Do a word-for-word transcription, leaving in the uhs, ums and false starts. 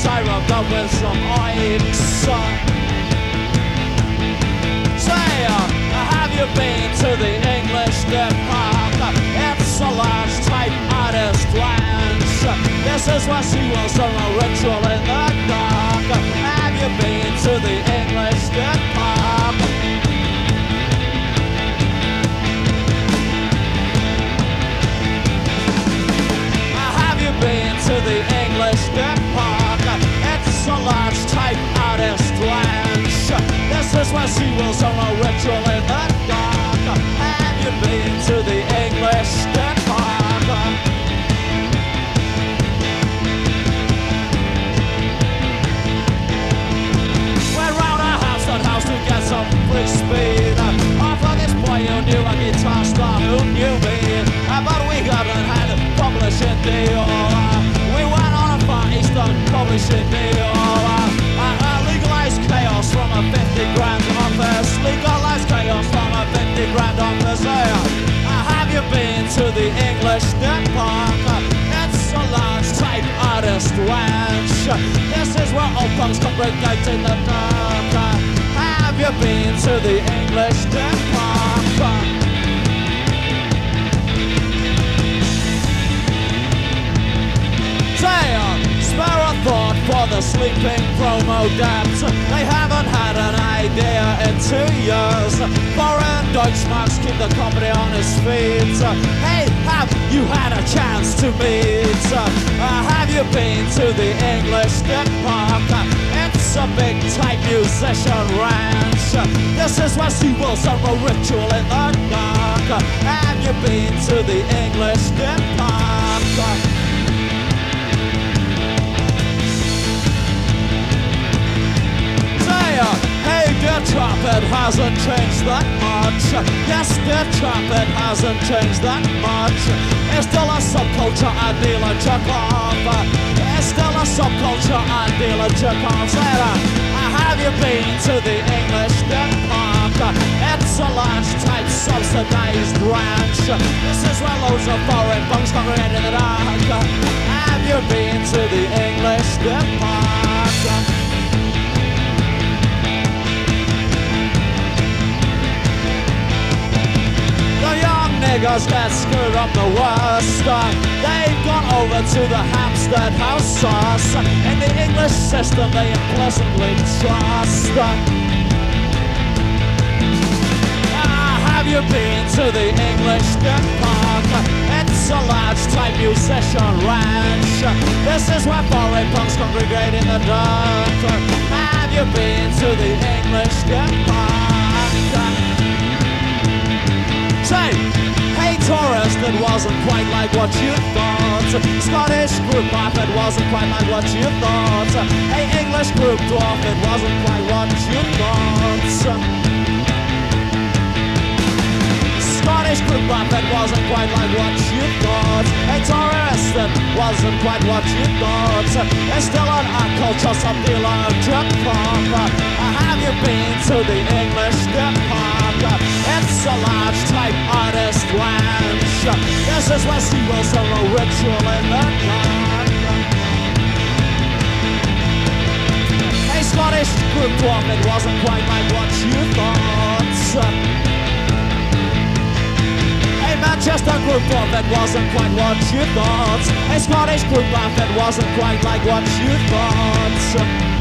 I rubbed up with some oaks. Say, uh, have you been to the English Dip Park? It's a large type artist ranch. This is where she was on a ritual in the dark. Have you been to the English Dip Park? Have you been to the English Dip Park? It's a large type artist ranch. This is where she was on a ritual in the dark. Have you been to the English Dip Park? Went round a house, that house to get some free speed. Off of this boy who knew a guitar star who knew me. But we hadn't had a publishing deal. We went on a Far Eastern publishing deal. Legalized chaos from a fifty grand office. Legalized chaos from a fifty grand office. Have you been to the English Dip Park? It's a large type artist ranch. This is where all punks congregate in the dark. Have you been to the English Dip Park? Spare a thought for the sleeping promo dabs. They haven't had an idea in two years. Foreign Deutschmarks keep the company on his feet. Hey, have you had a chance to meet? Uh, have you been to the English Dip Park? It's a big type musician ranch. This is where she will serve a ritual in the dark. Have you been to the English Dip Park? Hey, the trumpet hasn't changed that much. Yes, the trumpet hasn't changed that much. It's still a subculture ideal and jerk off. It's still a subculture ideal and jerk off. Have you been to the English Dip Park? It's a large type subsidized ranch. This is where loads of foreign punks congregate in the dark. Have you been to the English Dip Park? Niggas that screwed up the worst. They've gone over to the Hampstead House sauce. In the English system they implicitly trust. Ah, have you been to the English Dip Park? It's a large type musician ranch. This is where foreign punks congregate in the dark. Have you been to the English Dip Park? Say, hey tourist, it wasn't quite like what you thought. Scottish group off, it wasn't quite like what you thought. Hey English group dwarf, it wasn't quite what you thought. Scottish group off, it wasn't quite like what you thought. Hey tourist, it wasn't quite what you thought. It's still an art culture, some dealer of jerk off. Have you been to the English Dip Park? It's a large type artist ranch. This is where she was on a ritual in the dark. Hey Scottish group dwarf, it wasn't quite like what you thought. Hey Manchester group dwarf, it wasn't quite what you thought. Hey Scottish group dwarf, it wasn't quite like what you thought.